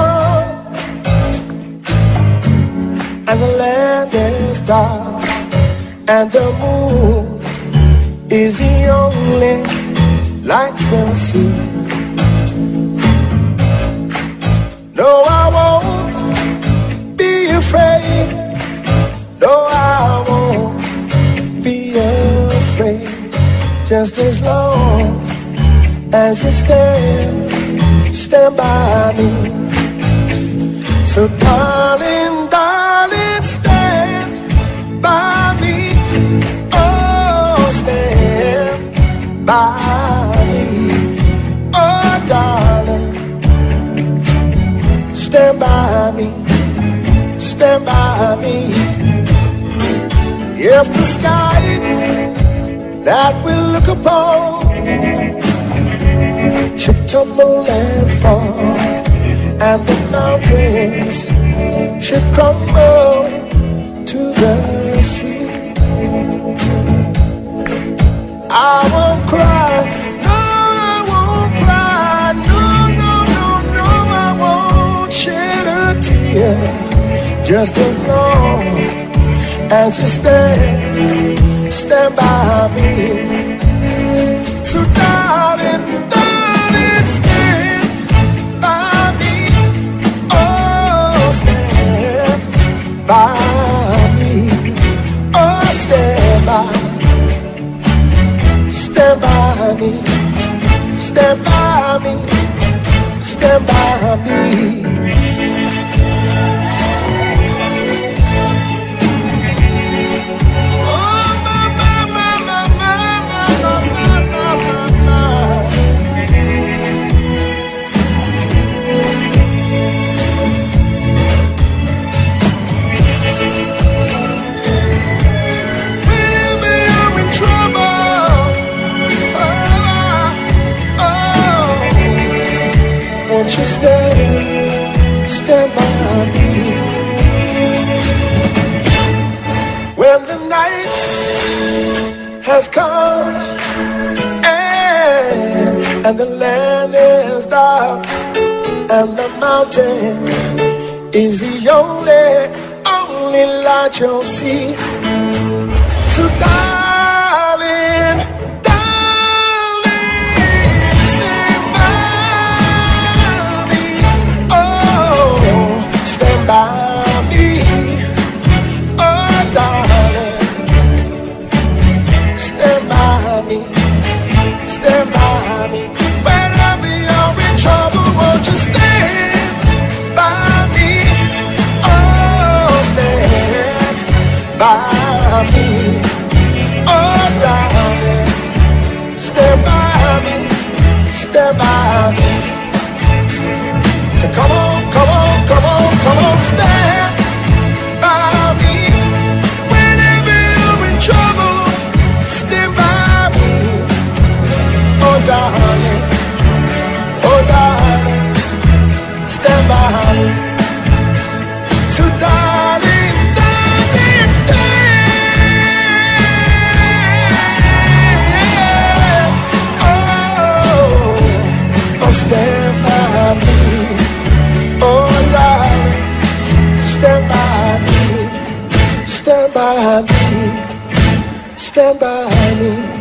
come and the land is dark and the moon is the only light we'll see. No, I won't be afraid. No, I won't be afraid. Just as long as you stand by me. So darling, darling, stand by me. Oh, stand by me. Oh, darling, stand by me. Stand by me. If the sky that we look upon should tumble and fall, and the mountains should crumble to the sea, I won't cry, no, I won't cry, no, no, no, no, I won't shed a tear, just as long as you stand by me. So darling, darling, stand by me. Oh, stand by me. Oh, stand by me. Stand by me. Stand by me. Stand by me. Won't you stand by me? When the night has come and the land is dark and the mountain is the only light you'll see. So darling, stand by me. Whenever you're in trouble, won't you stand by me? Oh, stand by me. Oh, darling, stand by me. Stand by me. So come on, come on, come on, come on, stand by me. Whenever you're in trouble, stand by me. Oh darling, stand by me. So darling, darling, stand. Oh, stand by me. Oh darling, stand by me. Stand by me. Stand by me.